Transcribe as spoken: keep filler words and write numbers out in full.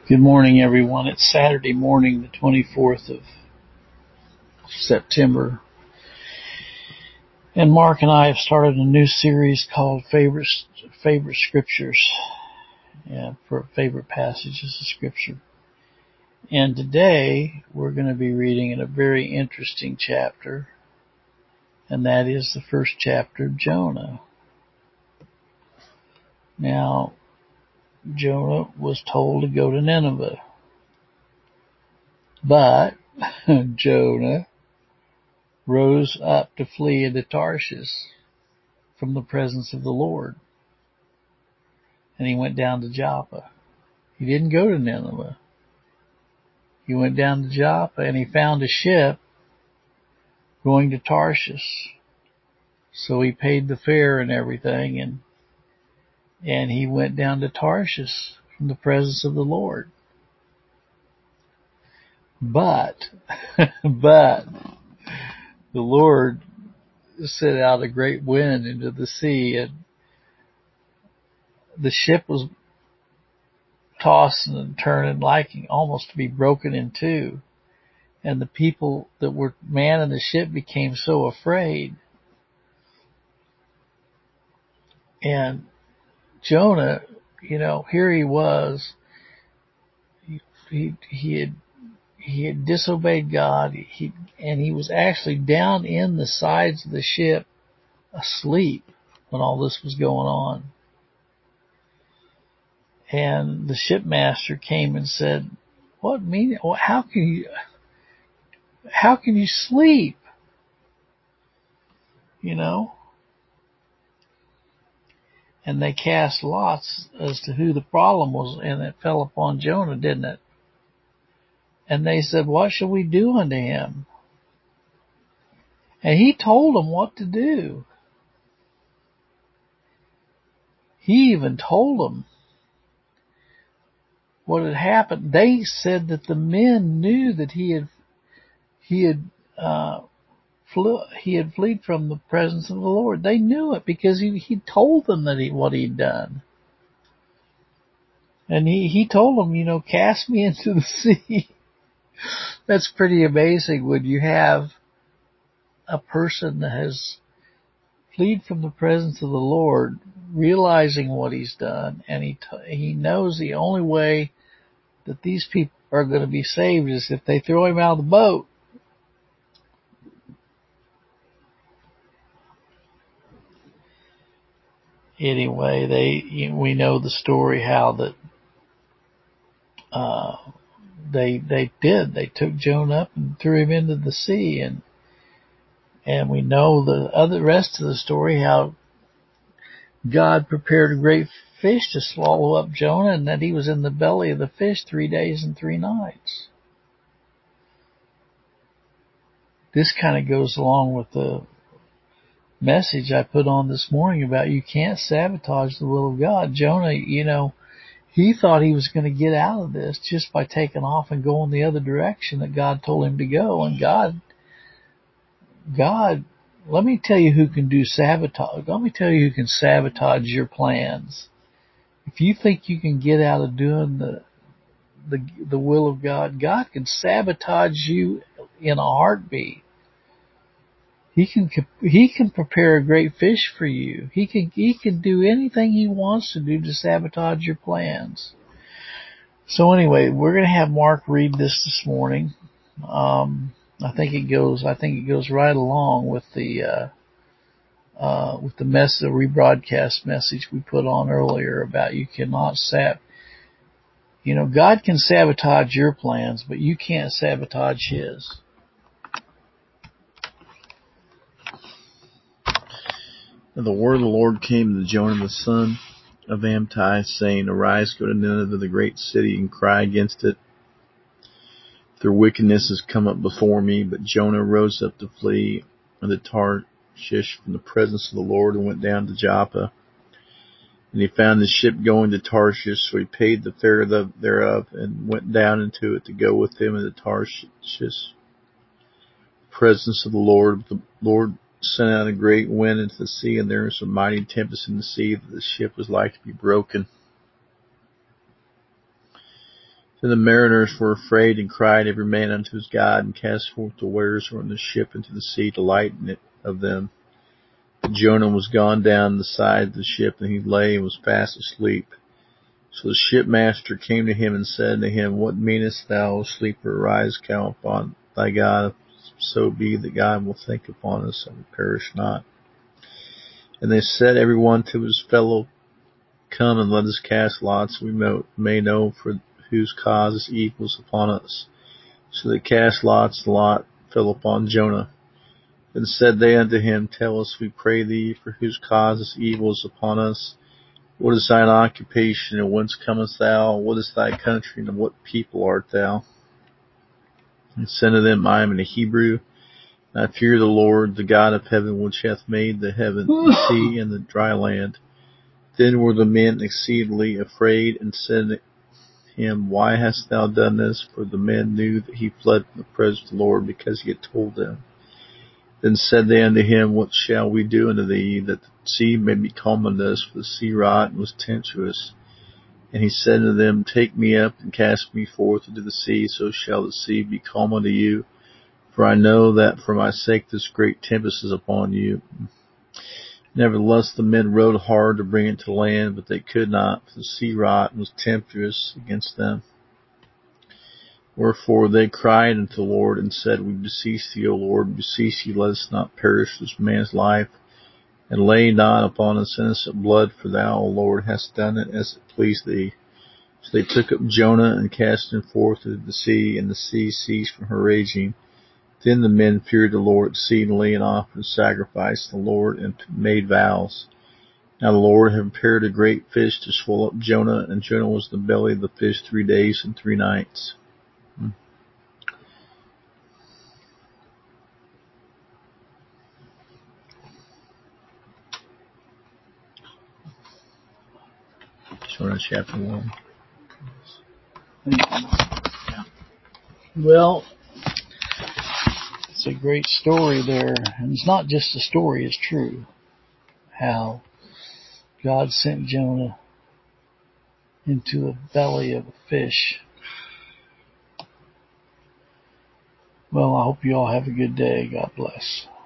Good morning, everyone. It's Saturday morning, the twenty-fourth of September. And Mark and I have started a new series called Favorite, Favorite Scriptures, yeah, for favorite passages of Scripture. And today we're going to be reading in a very interesting chapter, and that is the first chapter of Jonah. Now, Jonah was told to go to Nineveh. But Jonah rose up to flee into Tarshish from the presence of the Lord. And he went down to Joppa. He didn't go to Nineveh. He went down to Joppa and he found a ship going to Tarshish. So he paid the fare and everything, and and he went down to Tarshish from the presence of the Lord. But, but, the Lord sent out a great wind into the sea, and the ship was tossing and turning, liking almost to be broken in two. And the people that were manning the ship became so afraid. And Jonah, you know, here he was, he, he, he had He had disobeyed God, he, and he was actually down in the sides of the ship asleep when all this was going on. And the shipmaster came and said, "What mean? How can you? How can you sleep? You know?" And they cast lots as to who the problem was, and it fell upon Jonah, didn't it? And they said, "What shall we do unto him?" And he told them what to do. He even told them what had happened. They said that the men knew that he had he had uh, flew, he had fled from the presence of the Lord. They knew it because he he told them that he what he'd done. And he he told them, you know, cast me into the sea. That's pretty amazing when you have a person that has fled from the presence of the Lord, realizing what he's done, and he t- he knows the only way that these people are going to be saved is if they throw him out of the boat. Anyway, they you know, we know the story how that uh, they they did they took Jonah up and threw him into the sea, and and we know the other rest of the story how God prepared a great fish to swallow up Jonah, and that he was in the belly of the fish three days and three nights. This kind of goes along with the message I put on this morning about you can't sabotage the will of God. Jonah, you know, he thought he was going to get out of this just by taking off and going the other direction that God told him to go. And God, God, let me tell you who can do sabotage. Let me tell you who can sabotage your plans. If you think you can get out of doing the the the will of God, God can sabotage you in a heartbeat. He can he can prepare a great fish for you. He can he can do anything he wants to do to sabotage your plans. So anyway, we're going to have Mark read this this morning. Um, I think it goes I think it goes right along with the uh, uh, with the mess the rebroadcast message we put on earlier about you cannot sab. You know, God can sabotage your plans, but you can't sabotage His. And the word of the Lord came to Jonah the son of Amittai, saying, Arise, go to Nineveh, the great city, and cry against it. Their wickedness has come up before me. But Jonah rose up to flee unto Tarshish from the presence of the Lord, and went down to Joppa. And he found the ship going to Tarshish, so he paid the fare thereof, and went down into it to go with them into Tarshish. The presence of the Lord, the Lord sent out a great wind into the sea, and there was a mighty tempest in the sea, that the ship was like to be broken. Then the mariners were afraid, and cried every man unto his God, and cast forth the wares who were in the ship into the sea to lighten it of them. But Jonah was gone down the side of the ship, and he lay and was fast asleep. So the shipmaster came to him and said unto him, What meanest thou, O sleeper? Arise, count upon thy God, if so be that God will think upon us, and we perish not. And they said every one to his fellow, Come and let us cast lots, we may know for whose cause this evil is upon us. So they cast lots, the lot fell upon Jonah. Then said they unto him, Tell us, we pray thee, for whose cause this evil is upon us. What is thine occupation, and whence comest thou? What is thy country, and of what people art thou? And said to them, I am a Hebrew, and I fear the Lord, the God of heaven, which hath made the heaven, the sea, and the dry land. Then were the men exceedingly afraid, and said to him, Why hast thou done this? For the men knew that he fled from the presence of the Lord, because he had told them. Then said they unto him, What shall we do unto thee, that the sea may be calm unto us? For the sea wrought and was tempestuous. And he said unto them, Take me up, and cast me forth into the sea, so shall the sea be calm unto you. For I know that for my sake this great tempest is upon you. Nevertheless the men rowed hard to bring it to land, but they could not, for the sea wrought and was tempestuous against them. Wherefore they cried unto the Lord, and said, We beseech thee, O Lord, beseech thee, let us not perish this man's life, and lay not upon us innocent blood, for thou, O Lord, hast done it as it pleased thee. So they took up Jonah, and cast him forth into the sea, and the sea ceased from her raging. Then the men feared the Lord exceedingly, and offered sacrifice to the Lord, and made vows. Now the Lord had prepared a great fish to swallow up Jonah, and Jonah was in the belly of the fish three days and three nights. Hmm. Jonah chapter one. Yeah. Well, it's a great story there. And it's not just a story, it's true. How God sent Jonah into the belly of a fish. Well, I hope you all have a good day. God bless.